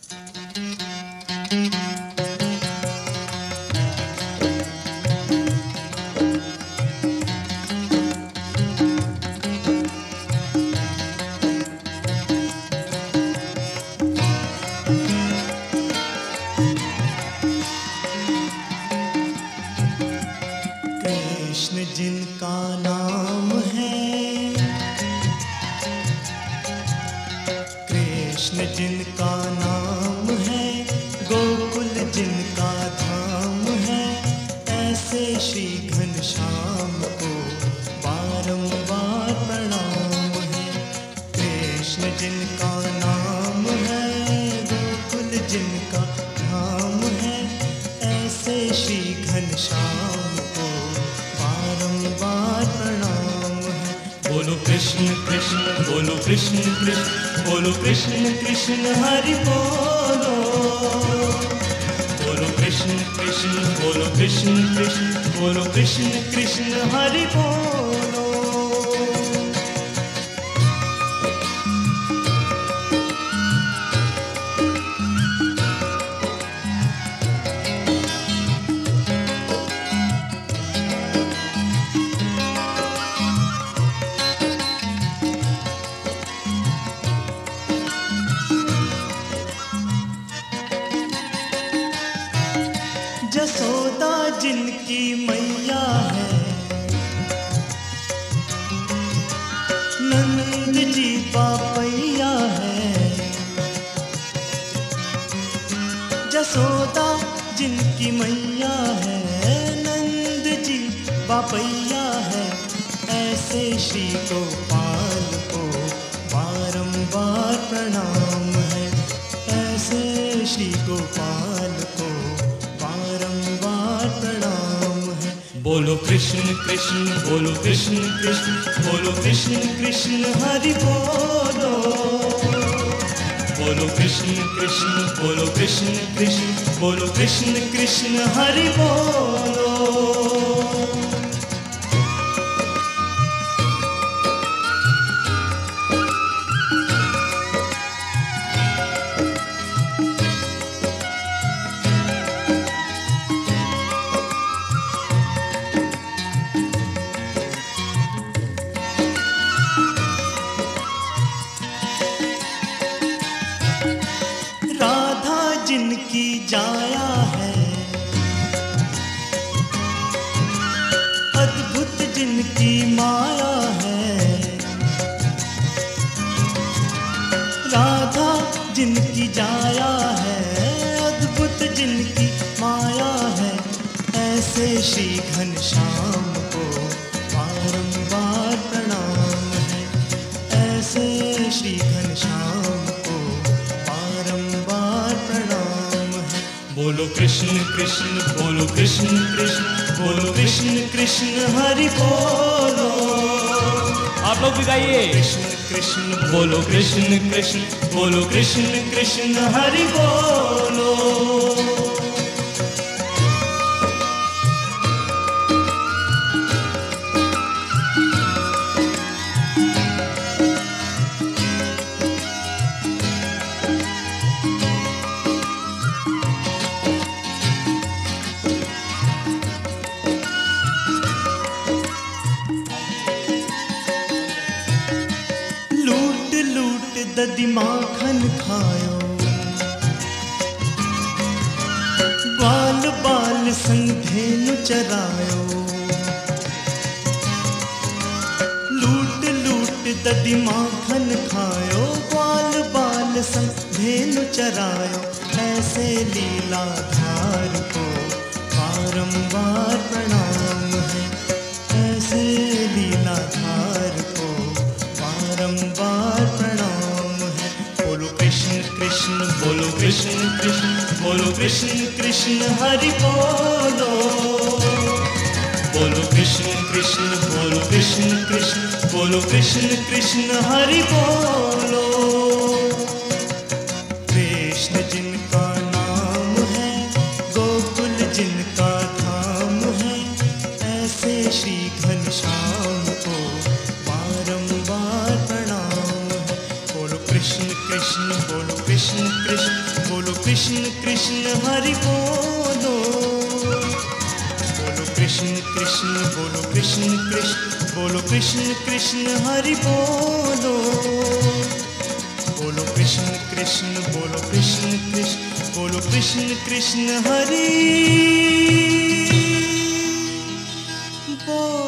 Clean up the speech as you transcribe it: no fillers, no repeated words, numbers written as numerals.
कृष्ण जिनका नाम है, कृष्ण जिनका नाम है, गोकुल जिनका धाम है, ऐसे श्री घनश्याम को बारंबार प्रणाम है। कृष्ण जिनका नाम है, गोकुल जिनका धाम है, ऐसे श्री घनश्याम को बारंबार प्रणाम है। बोलो कृष्ण कृष्ण, बोलो कृष्ण कृष्ण, बोलो कृष्ण कृष्ण हरि बोलो। बोलो कृष्ण कृष्ण, बोलो कृष्ण कृष्ण, बोलो कृष्ण कृष्ण हरि बोलो। जसोदा जिनकी मैया है, नंद जी बापैया है। जसोदा जिनकी मैया है, नंद जी बापैया है, ऐसे श्री गोपाल को बारंबार प्रणाम है। ऐसे श्री गोपाल को बारंबार प्रणाम है। बोलो कृष्ण कृष्ण, बोलो कृष्ण कृष्ण, बोलो कृष्ण कृष्ण हरि बोलो। बोलो कृष्ण कृष्ण, बोलो कृष्ण कृष्ण, बोलो कृष्ण कृष्ण हरि बोलो। जिनकी जाया है, अद्भुत जिनकी माया है। राधा जिनकी जाया है, अद्भुत जिनकी माया है, ऐसे श्री घनश्याम को बारंबार प्रणाम है। ऐसे श्री घनश्याम को बारंबार प्रणाम है। बोलो कृष्ण कृष्ण, बोलो कृष्ण कृष्ण, बोलो कृष्ण कृष्ण हरि बोलो। आप लोग भी गाइए। कृष्ण कृष्ण, बोलो कृष्ण कृष्ण, बोलो कृष्ण कृष्ण हरि बोलो। ददी माखन खायो, ग्वाल बाल संग धेनु चरायो। लूट लूट ददी माखन खायो, ग्वाल बाल संग धेनु चरायो। ऐसे लीलाधार को बारंबार प्रणाम है। ऐसे लीलाधार को बारंबार प्रणाम। कृष्ण कृष्ण, बोलो कृष्ण कृष्ण, बोलो कृष्ण कृष्ण हरि बोलो। बोलो कृष्ण कृष्ण, बोलो कृष्ण कृष्ण, बोलो कृष्ण कृष्ण हरि बोलो। कृष्ण जिनका नाम है, गोकुल जिनका धाम है, ऐसे श्री घनश्याम को बारंबार प्रणाम है। बोलो कृष्ण कृष्ण, बोलो कृष्ण कृष्ण, बोलो कृष्ण कृष्ण हरि बोलो। बोलो कृष्ण कृष्ण बोलो कृष्ण कृष्ण बोलो कृष्ण कृष्ण हरि बोलो। बोलो कृष्ण कृष्ण बोलो कृष्ण कृष्ण बोलो कृष्ण कृष्ण हरि बोलो।